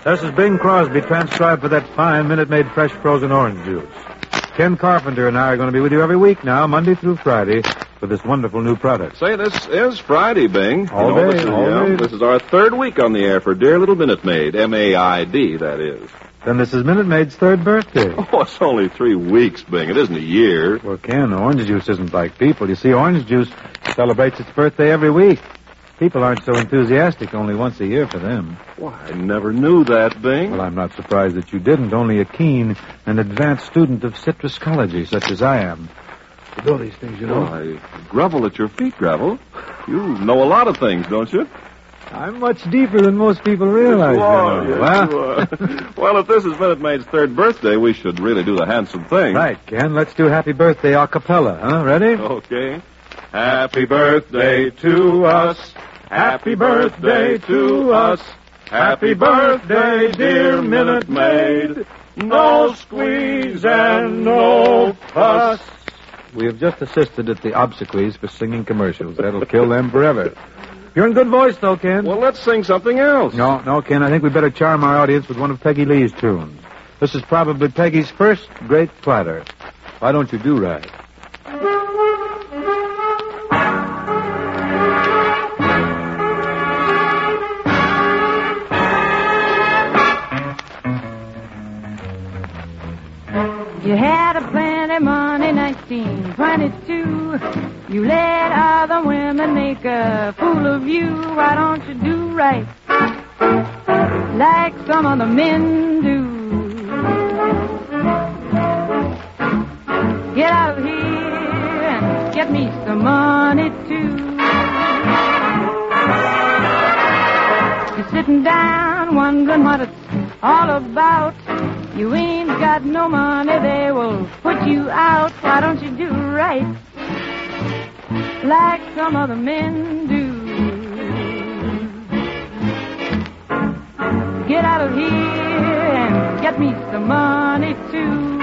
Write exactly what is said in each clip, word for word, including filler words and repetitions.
This is Bing Crosby, transcribed for that fine Minute Maid fresh frozen orange juice. Ken Carpenter and I are going to be with you every week now, Monday through Friday, for this wonderful new product. Say, this is Friday, Bing. All you know, day, this is, all you know, day. This is our third week on the air for Dear Little Minute Maid, M A I D, that is. Then this is Minute Maid's third birthday. Oh, it's only three weeks, Bing. It isn't a year. Well, Ken, orange juice isn't like people. You see, orange juice celebrates its birthday every week. People aren't so enthusiastic only once a year for them. Why, I never knew that, Bing. Well, I'm not surprised that you didn't. Only a keen and advanced student of citruscology, such as I am, to know these things, you know. Oh, I grovel at your feet, Gravel. You know a lot of things, don't you? I'm much deeper than most people realize. You are, you know. yes, Well, you are. Well, if this is Minute Maid's third birthday, we should really do the handsome thing. right, Ken. Let's do happy birthday a cappella, huh? Ready? Okay. Happy birthday to us. Happy birthday to us. Happy birthday, dear Minute Maid. No squeeze and no fuss. We have just assisted at the obsequies for singing commercials. That'll kill them forever. You're in good voice, though, Ken. Well, let's sing something else. No, no, Ken. I think we better charm our audience with one of Peggy Lee's tunes. This is probably Peggy's first great clatter. Why don't you do right? You had a plenty money, nineteen twenty-two. You let other women make a fool of you. Why don't you do right like some other men do? Get out of here and get me some money too. You're sitting down wondering what it's all about. You ain't got no money, they will put you out. Why don't you do right like some other men do? Get out of here and get me some money too.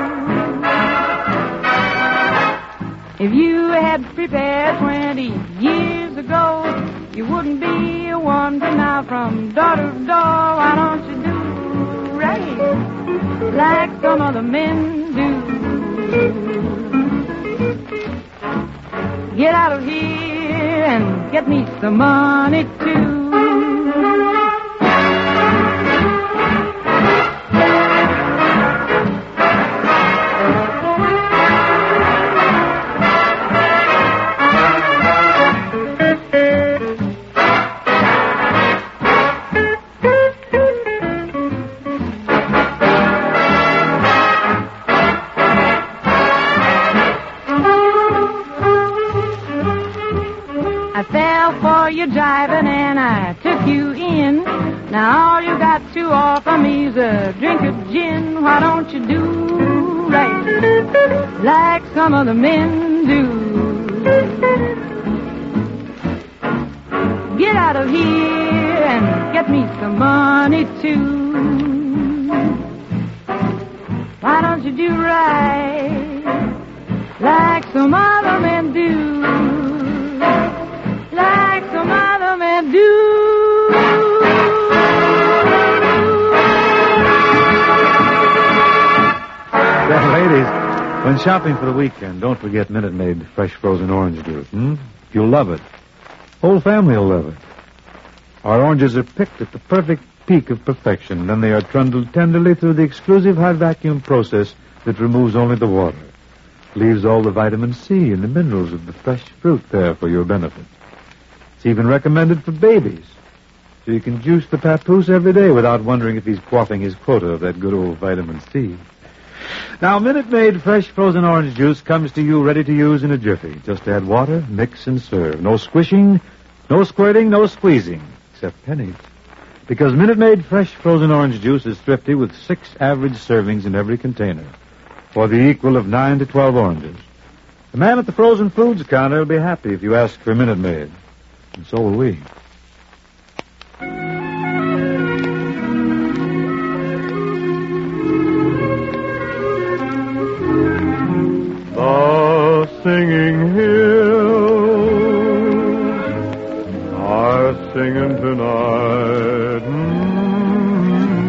If you had prepared twenty years ago, you wouldn't be wandering now from door to door. Why don't you do right like some other men do? Get out of here and get me some money too. You're driving and I took you in. Now all you got to offer me's a drink of gin. Why don't you do right like some other men do? Get out of here and get me some money too. Why don't you do right like some other men do? Like some other men do. Well, ladies, when shopping for the weekend, don't forget Minute Maid fresh frozen orange juice. Hmm? You'll love it. Whole family will love it. Our oranges are picked at the perfect peak of perfection. Then they are trundled tenderly through the exclusive high vacuum process that removes only the water. Leaves all the vitamin C and the minerals of the fresh fruit there for your benefit. It's even recommended for babies, so you can juice the papoose every day without wondering if he's quaffing his quota of that good old vitamin C. Now, Minute Maid fresh frozen orange juice comes to you ready to use in a jiffy. Just add water, mix, and serve. No squishing, no squirting, no squeezing, except pennies. Because Minute Maid fresh frozen orange juice is thrifty with six average servings in every container, or the equal of nine to twelve oranges. The man at the frozen foods counter will be happy if you ask for Minute Maid. And so will we. The singing hills are singing tonight. Mm-hmm.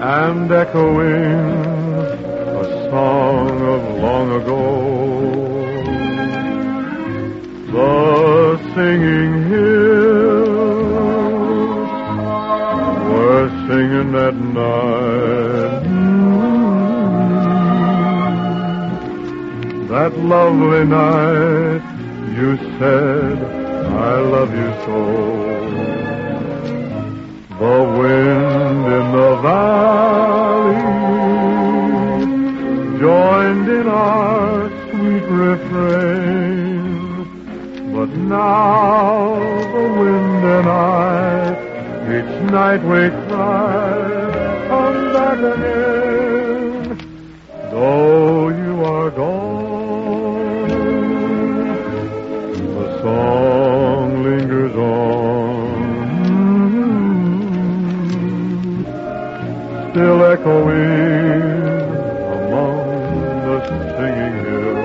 and echoing a song of long ago. The singing hills were singing that night. That lovely night you said, I love you so. The wind in the valley joined in our sweet refrain. But now the wind and I, each night we cry, come back again, though you are gone. The song lingers on, still echoing among the singing hills.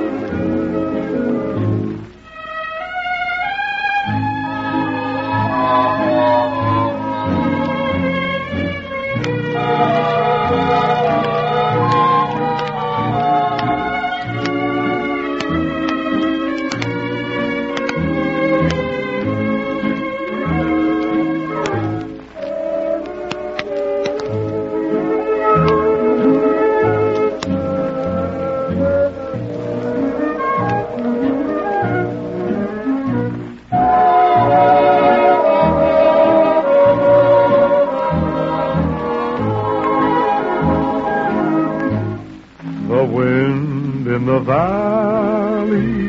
The wind in the valley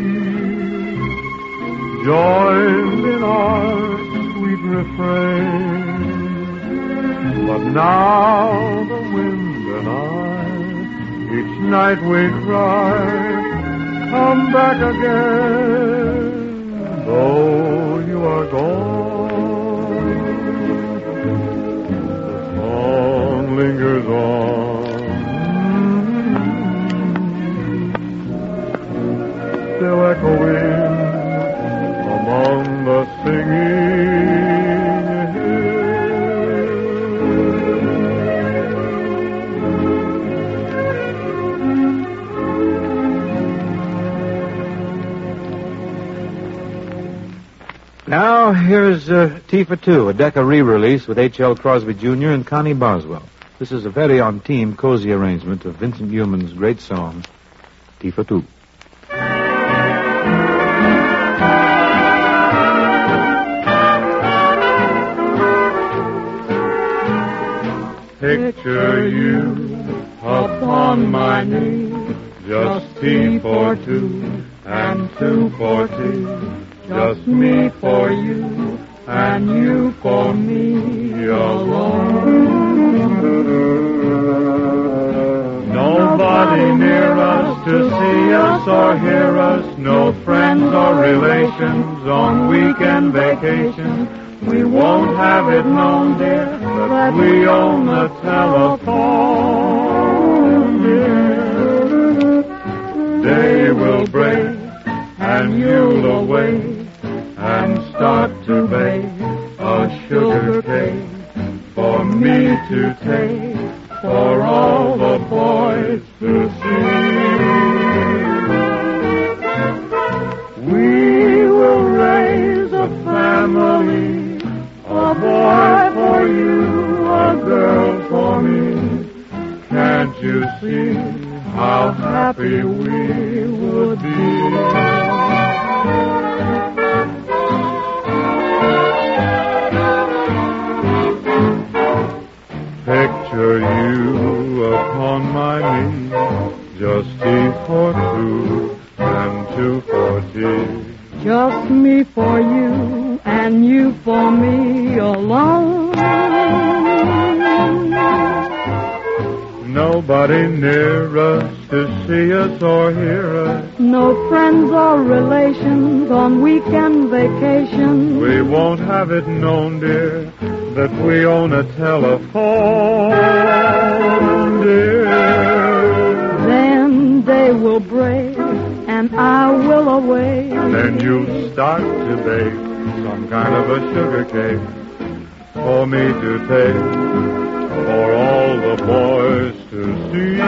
joined in our sweet refrain. But now the wind and I, each night we cry, come back again, though you are gone. The song lingers on, still echoing among the singing Now, here's uh, T for Two, a Decca re-release with H L Crosby Junior and Connie Boswell. This is a very on-theme, cozy arrangement of Vincent Newman's great song, T for Two. Picture you upon my knee, just T for two and two for T, just me for you and you for me alone. Nobody near us to see us or hear us, no friends or relations on weekend vacation. We won't have it known, dear, that we own a telephone, dear. Day will break and you'll awake and start to bake a sugar cake for me to take, for all the boys to see. We will raise a family, a boy for you, a girl for me. Can't you see how happy we would be? Picture you upon my knee, just T for two and two for T. Just me for you and you for me alone. Nobody near us to see us or hear us. No friends or relations on weekend vacation. We won't have it known, dear, that we own a telephone, dear. Then day will break and I will awake. Then you'll start to bake some kind of a sugar cake for me to take, for all the boys to see.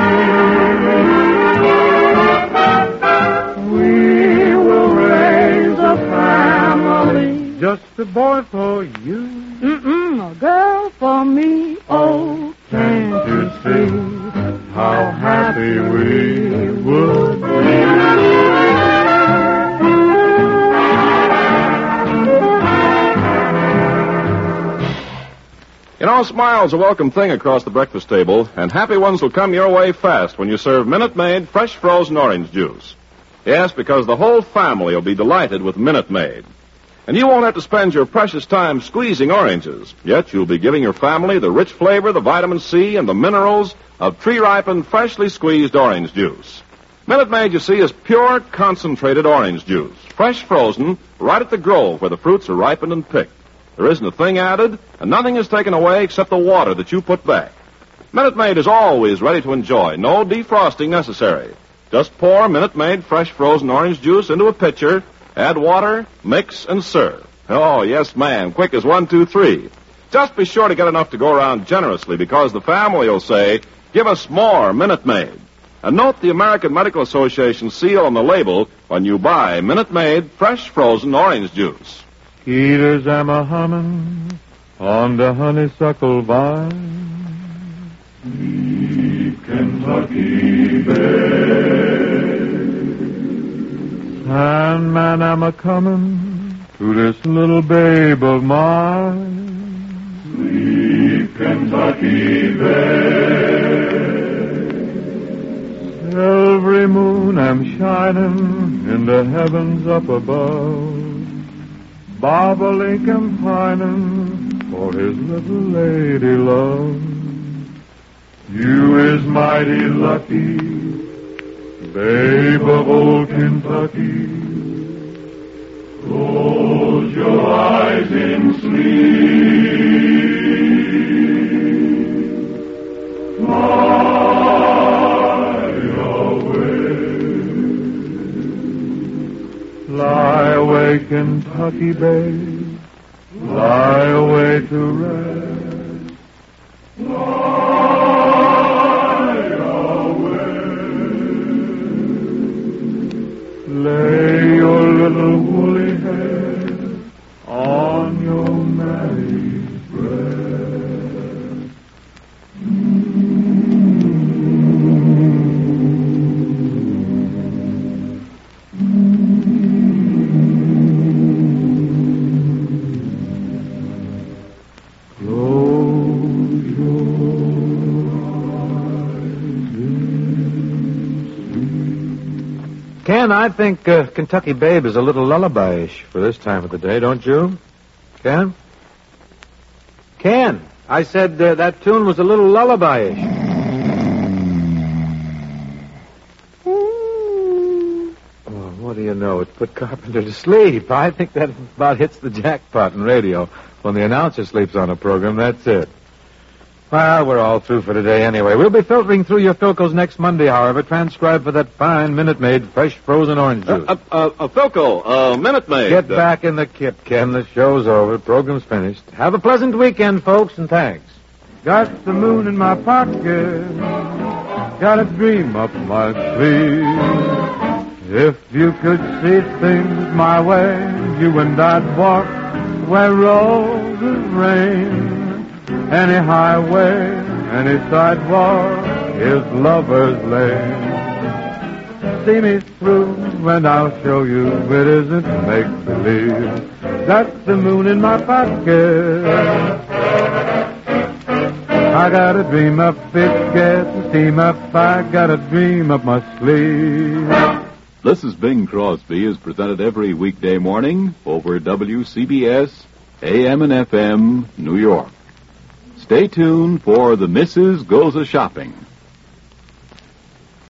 We will raise a family. Just a boy for you. Mm-mm, a girl for me. Oh, can't you see how happy we would be? You know, smile's a welcome thing across the breakfast table, and happy ones will come your way fast when you serve Minute Maid fresh frozen orange juice. Yes, because the whole family will be delighted with Minute Maid. And you won't have to spend your precious time squeezing oranges. Yet you'll be giving your family the rich flavor, the vitamin C, and the minerals of tree-ripened, freshly squeezed orange juice. Minute Maid, you see, is pure, concentrated orange juice, fresh frozen, right at the grove where the fruits are ripened and picked. There isn't a thing added, and nothing is taken away except the water that you put back. Minute Maid is always ready to enjoy. No defrosting necessary. Just pour Minute Maid fresh frozen orange juice into a pitcher, add water, mix, and serve. Oh, yes, ma'am. Quick as one, two, three. Just be sure to get enough to go around generously, because the family will say, give us more Minute Maid. And note the American Medical Association seal on the label when you buy Minute Maid fresh frozen orange juice. Skeeters am a hummin' on the honeysuckle vine. Sweet Kentucky Bay. Sandman am a comin' to this little babe of mine. Sweet Kentucky Bay. Silvery moon am shining in the heavens up above. Bobolink am pining for his little lady love. You is mighty lucky, babe of old Kentucky. Close your eyes in sleep. Fly away. Fly away, Kentucky babe. Fly away to rest. Fly away. Lay your little woolly head on your mammy's breast. Ken, I think uh, Kentucky Babe is a little lullaby-ish for this time of the day, don't you? Ken? Ken, I said uh, that tune was a little lullaby-ish. Oh, what do you know? It put Carpenter to sleep. I think that about hits the jackpot in radio. When the announcer sleeps on a program, that's it. Well, we're all through for today anyway. We'll be filtering through your Philcos next Monday, however, transcribed for that fine Minute Maid fresh frozen orange juice. Uh, uh, uh, Philco, uh, Minute Maid. Get uh... back in the kit, Ken. The show's over. Program's finished. Have a pleasant weekend, folks, and thanks. Got the moon in my pocket. Got a dream up my sleeve. If you could see things my way, you and I'd walk where roses rain. Any highway, any sidewalk is lover's lane. See me through and I'll show you it isn't make-believe. Got the moon in my pocket. I got a dream up, it gets steam up. I got a dream up my sleeve. This is Bing Crosby, is presented every weekday morning over W C B S, A M and F M, New York. Stay tuned for The Missus Goes A-Shopping.